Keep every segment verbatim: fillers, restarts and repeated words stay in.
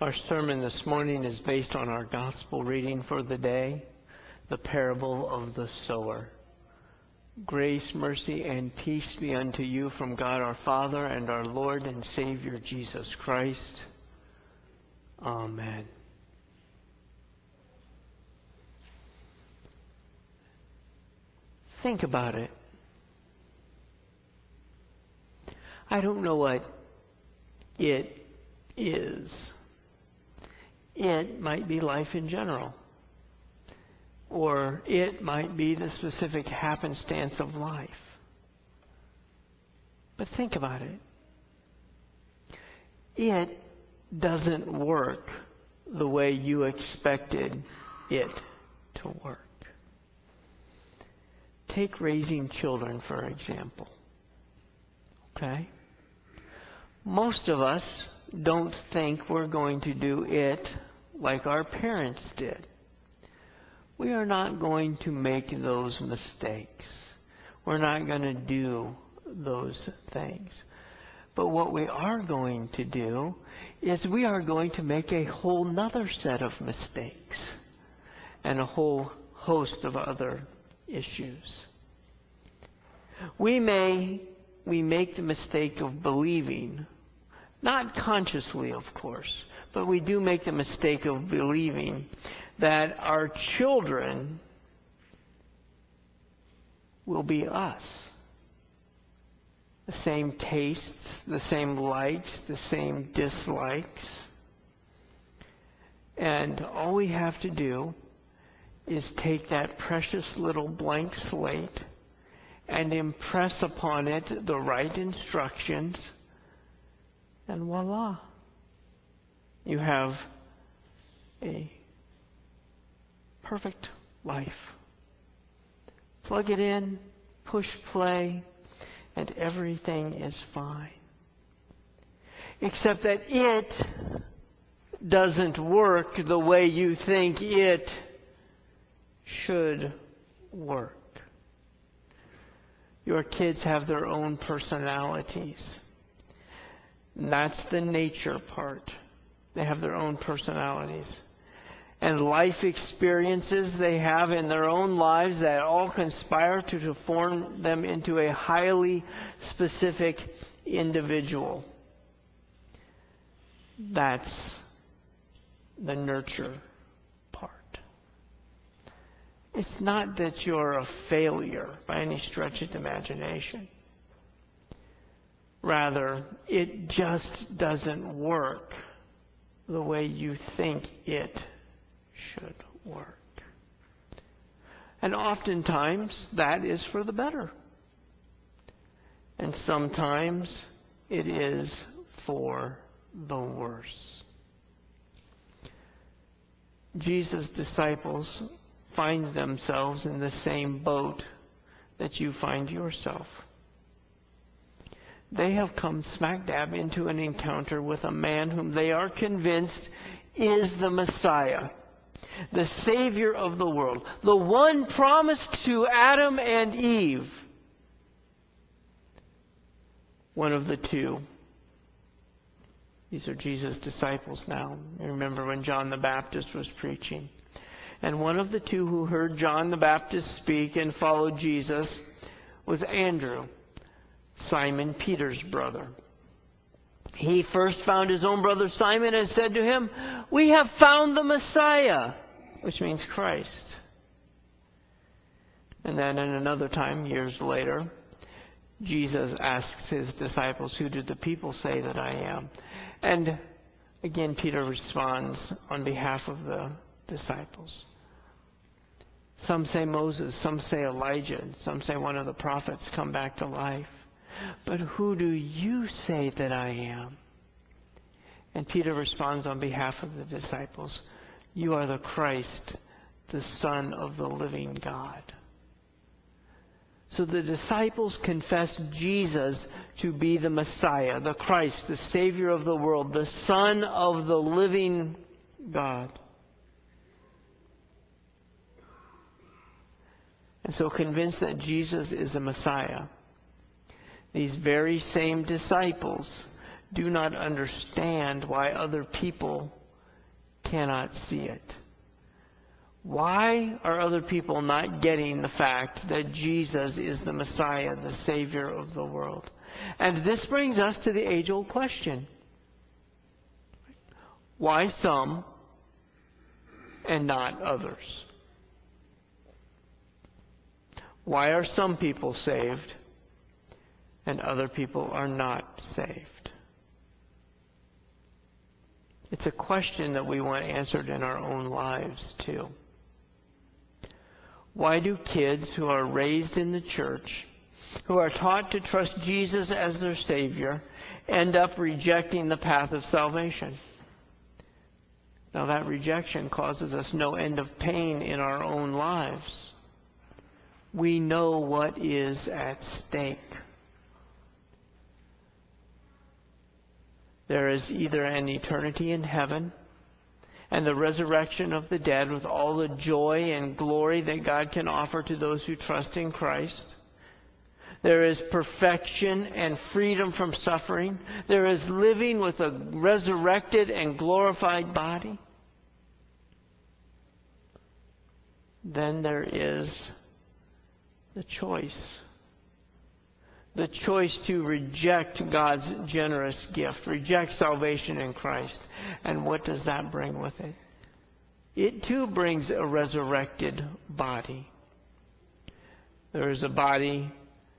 Our sermon this morning is based on our gospel reading for the day, the parable of the sower. Grace, mercy, and peace be unto you from God our Father and our Lord and Savior Jesus Christ. Amen. Think about it. I don't know what it is. It might be life in general. Or it might be the specific happenstance of life. But think about it. It doesn't work the way you expected it to work. Take raising children, for example. Okay? Most of us don't think we're going to do it like our parents did. We are not going to make those mistakes. We're not going to do those things. But what we are going to do is we are going to make a whole nother set of mistakes and a whole host of other issues. We may we make the mistake of believing, not consciously, of course, but we do make the mistake of believing that our children will be us. The same tastes, the same likes, the same dislikes. And all we have to do is take that precious little blank slate and impress upon it the right instructions, and voila, you have a perfect life. Plug it in, push play, and everything is fine. Except that it doesn't work the way you think it should work. Your kids have their own personalities. And that's the nature part. They have their own personalities. And life experiences they have in their own lives that all conspire to, to form them into a highly specific individual. That's the nurture part. It's not that you're a failure by any stretch of the imagination. Rather, it just doesn't work the way you think it should work. And oftentimes, that is for the better. And sometimes, it is for the worse. Jesus' disciples find themselves in the same boat that you find yourself. They have come smack dab into an encounter with a man whom they are convinced is the Messiah, the Savior of the world, the one promised to Adam and Eve. One of the two. These are Jesus' disciples now. You remember when John the Baptist was preaching. And one of the two who heard John the Baptist speak and followed Jesus was Andrew, Simon Peter's brother. He first found his own brother Simon and said to him, "We have found the Messiah," which means Christ. And then in another time, years later, Jesus asks his disciples, "Who did the people say that I am?" And again, Peter responds on behalf of the disciples. Some say Moses, some say Elijah, some say one of the prophets come back to life. But who do you say that I am? And Peter responds on behalf of the disciples, "You are the Christ, the Son of the living God." So the disciples confessed Jesus to be the Messiah, the Christ, the Savior of the world, the Son of the living God. And so convinced that Jesus is the Messiah, these very same disciples do not understand why other people cannot see it? Why are other people not getting the fact that Jesus is the Messiah, the Savior of the world? And this brings us to the age-old question. Why some and not others? Why are some people saved and other people are not saved? It's a question that we want answered in our own lives too. Why do kids who are raised in the church, who are taught to trust Jesus as their Savior, end up rejecting the path of salvation? Now that rejection causes us no end of pain in our own lives. We know what is at stake. There is either an eternity in heaven and the resurrection of the dead with all the joy and glory that God can offer to those who trust in Christ. There is perfection and freedom from suffering. There is living with a resurrected and glorified body. Then there is the choice. The choice to reject God's generous gift, reject salvation in Christ. And what does that bring with it? It too brings a resurrected body. There is a body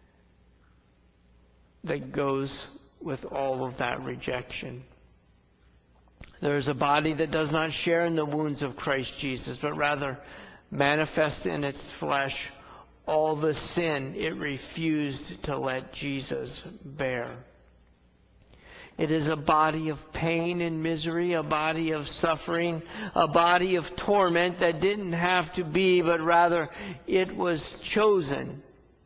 that goes with all of that rejection. There is a body that does not share in the wounds of Christ Jesus, but rather manifests in its flesh all the sin it refused to let Jesus bear. It is a body of pain and misery, a body of suffering, a body of torment that didn't have to be, but rather it was chosen.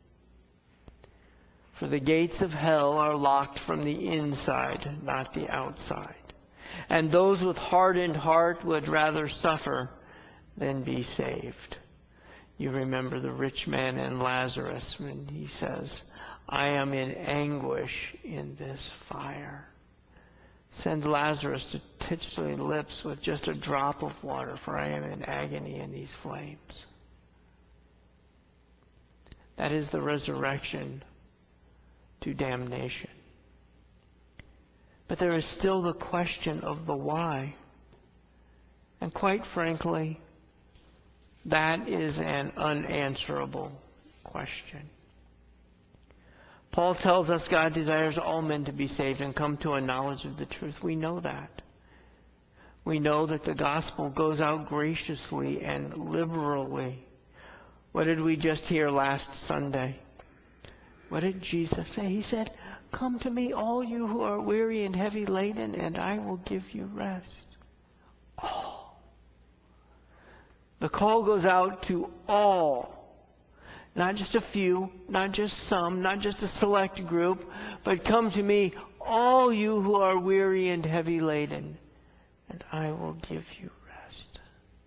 For the gates of hell are locked from the inside, not the outside. And those with hardened heart would rather suffer than be saved. You remember the rich man and Lazarus when he says, I am in anguish in this fire. Send Lazarus to touch my lips with just a drop of water, for I am in agony in these flames. That is the resurrection to damnation. But there is still the question of the why. And quite frankly, that is an unanswerable question. Paul tells us God desires all men to be saved and come to a knowledge of the truth. We know that. We know that the gospel goes out graciously and liberally. What did we just hear last Sunday? What did Jesus say? He said, come to me, all you who are weary and heavy laden, and I will give you rest. All. The call goes out to all. Not just a few, not just some, not just a select group, but come to me, all you who are weary and heavy laden, and I will give you rest.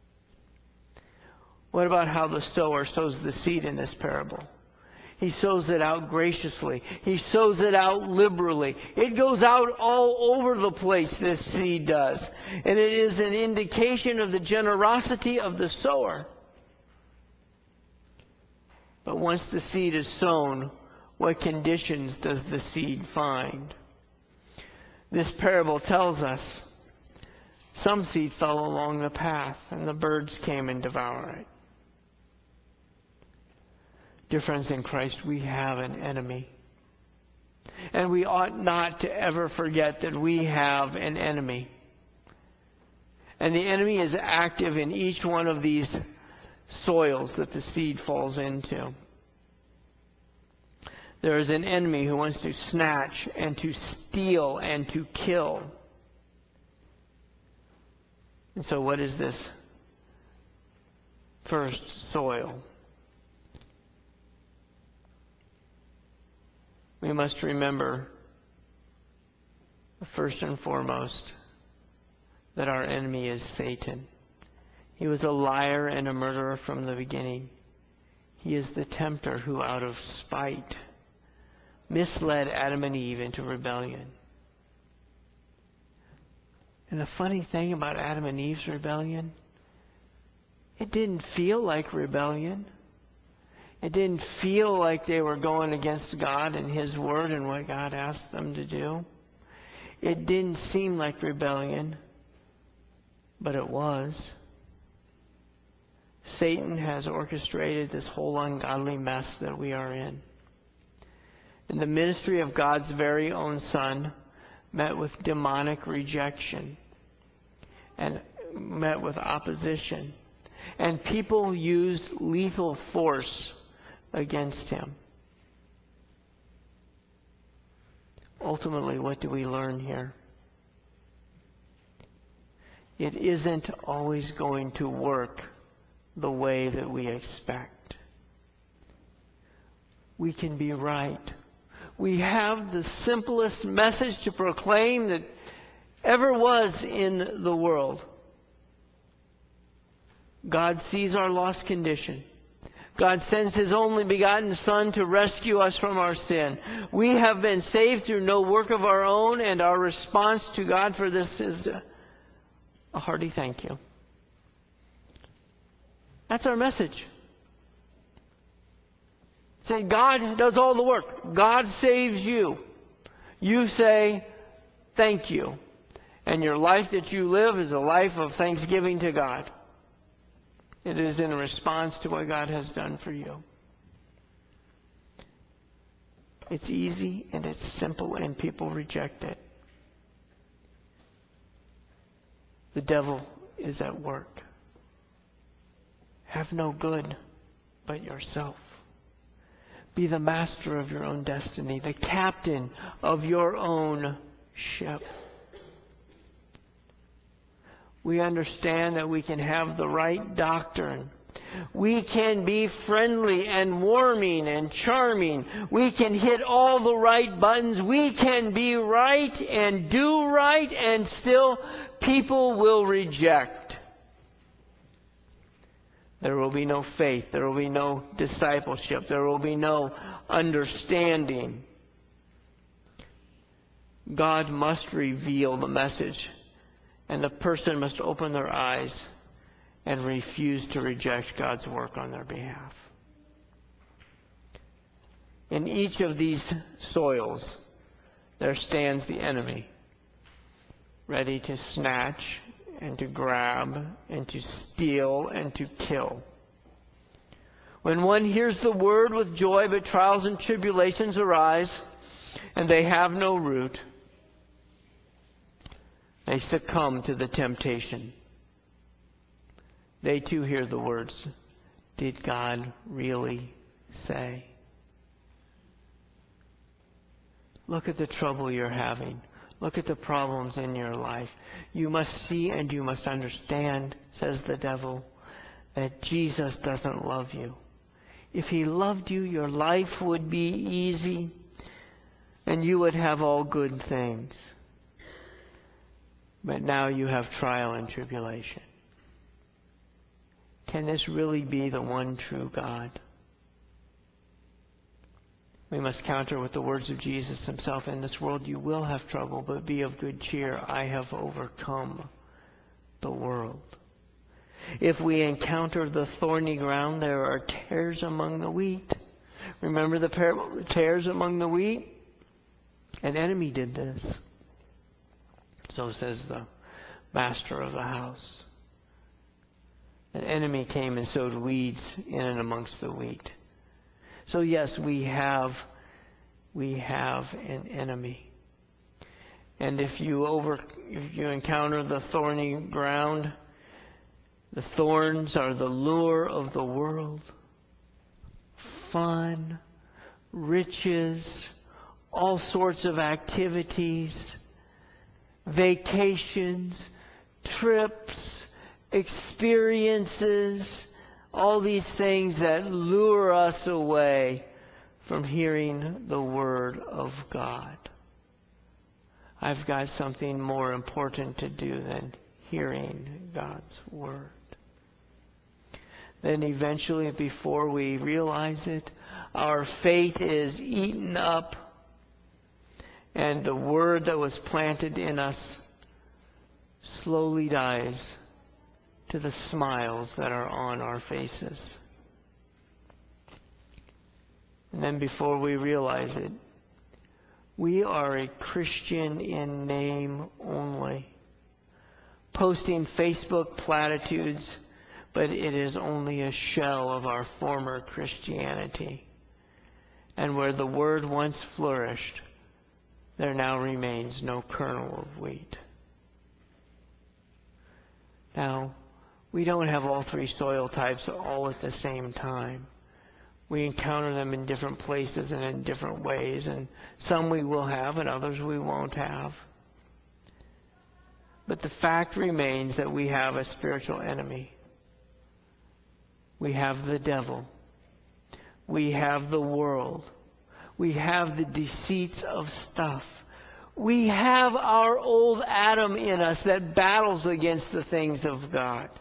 What about how the sower sows the seed in this parable? He sows it out graciously. He sows it out liberally. It goes out all over the place, this seed does. And it is an indication of the generosity of the sower. But once the seed is sown, what conditions does the seed find? This parable tells us some seed fell along the path, and the birds came and devoured it. Dear friends in Christ, we have an enemy. And we ought not to ever forget that we have an enemy. And the enemy is active in each one of these soils that the seed falls into. There is an enemy who wants to snatch and to steal and to kill. And so what is this first soil? We must remember, first and foremost, that our enemy is Satan. He was a liar and a murderer from the beginning. He is the tempter who, out of spite, misled Adam and Eve into rebellion. And the funny thing about Adam and Eve's rebellion, it didn't feel like rebellion. It didn't feel like they were going against God and His Word and what God asked them to do. It didn't seem like rebellion, but it was. Satan has orchestrated this whole ungodly mess that we are in. And the ministry of God's very own Son met with demonic rejection and met with opposition. And people used lethal force against Him. Ultimately, what do we learn here? It isn't always going to work the way that we expect. We can be right. We have the simplest message to proclaim that ever was in the world. God sees our lost condition. God sends His only begotten Son to rescue us from our sin. We have been saved through no work of our own, and our response to God for this is a hearty thank you. That's our message. Say, God does all the work. God saves you. You say, thank you. And your life that you live is a life of thanksgiving to God. It is in response to what God has done for you. It's easy and it's simple, and people reject it. The devil is at work. Have no good but yourself. Be the master of your own destiny, the captain of your own ship. We understand that we can have the right doctrine. We can be friendly and warming and charming. We can hit all the right buttons. We can be right and do right, and still people will reject. There will be no faith. There will be no discipleship. There will be no understanding. God must reveal the message, and the person must open their eyes and refuse to reject God's work on their behalf. In each of these soils, there stands the enemy, ready to snatch and to grab and to steal and to kill. When one hears the word with joy, but trials and tribulations arise, and they have no root, they succumb to the temptation. They too hear the words, did God really say? Look at the trouble you're having. Look at the problems in your life. You must see and you must understand, says the devil, that Jesus doesn't love you. If He loved you, your life would be easy and you would have all good things. But now you have trial and tribulation. Can this really be the one true God? We must counter with the words of Jesus Himself. In this world you will have trouble, but be of good cheer. I have overcome the world. If we encounter the thorny ground, there are tares among the wheat. Remember the parable of the tares among the wheat? An enemy did this. So says the master of the house. An enemy came and sowed weeds in and amongst the wheat. So yes, we have, we have an enemy. And if you over, if you encounter the thorny ground, the thorns are the lure of the world. Fun, riches, all sorts of activities, vacations, trips, experiences, all these things that lure us away from hearing the Word of God. I've got something more important to do than hearing God's Word. Then eventually, before we realize it, our faith is eaten up, and the Word that was planted in us slowly dies to the smiles that are on our faces. And then before we realize it, we are a Christian in name only, posting Facebook platitudes, but it is only a shell of our former Christianity. And where the word once flourished, there now remains no kernel of wheat. Now, we don't have all three soil types all at the same time. We encounter them in different places and in different ways, and some we will have and others we won't have. But the fact remains that we have a spiritual enemy. We have the devil. We have the world. We have the deceits of stuff. We have our old Adam in us that battles against the things of God.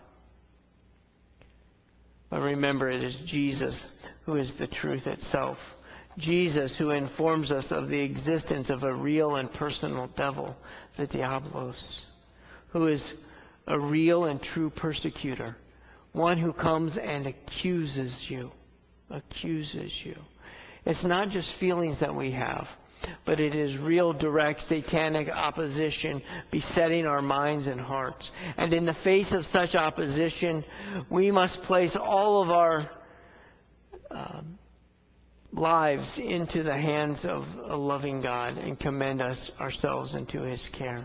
But remember, it is Jesus who is the truth itself. Jesus who informs us of the existence of a real and personal devil, the Diablos, who is a real and true persecutor, one who comes and accuses you, accuses you. It's not just feelings that we have, but it is real, direct, satanic opposition besetting our minds and hearts. And in the face of such opposition, we must place all of our um, lives into the hands of a loving God and commend us ourselves into His care.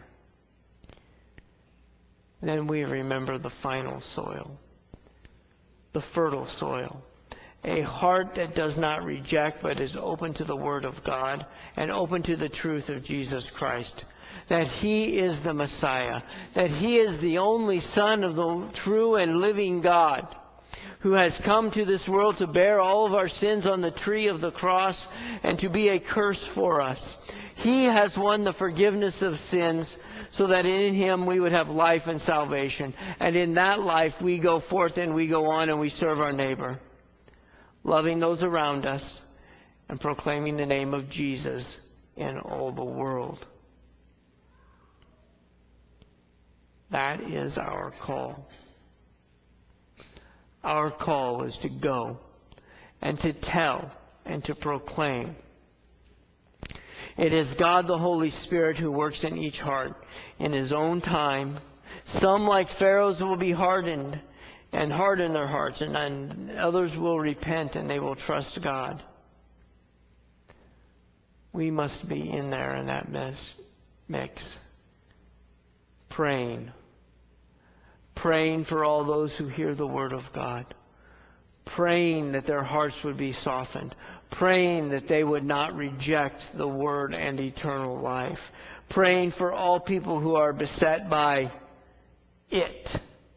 Then we remember the final soil, the fertile soil. A heart that does not reject but is open to the Word of God and open to the truth of Jesus Christ. That He is the Messiah. That He is the only Son of the true and living God, who has come to this world to bear all of our sins on the tree of the cross and to be a curse for us. He has won the forgiveness of sins so that in Him we would have life and salvation. And in that life we go forth and we go on and we serve our neighbor, loving those around us and proclaiming the name of Jesus in all the world. That is our call. Our call is to go and to tell and to proclaim. It is God the Holy Spirit who works in each heart in His own time. Some, like Pharaoh's, will be hardened and harden their hearts, and, and others will repent and they will trust God. We must be in there in that mix, mix. Praying. Praying for all those who hear the Word of God. Praying that their hearts would be softened. Praying that they would not reject the Word and eternal life. Praying for all people who are beset by it.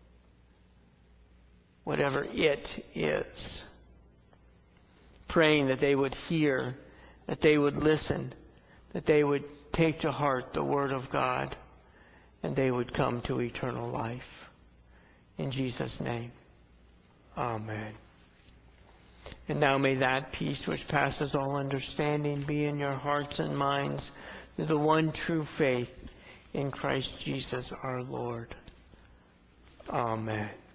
Whatever it is. Praying that they would hear, that they would listen, that they would take to heart the Word of God, and they would come to eternal life. In Jesus' name, amen. And now may that peace which passes all understanding be in your hearts and minds through the one true faith in Christ Jesus our Lord. Amen.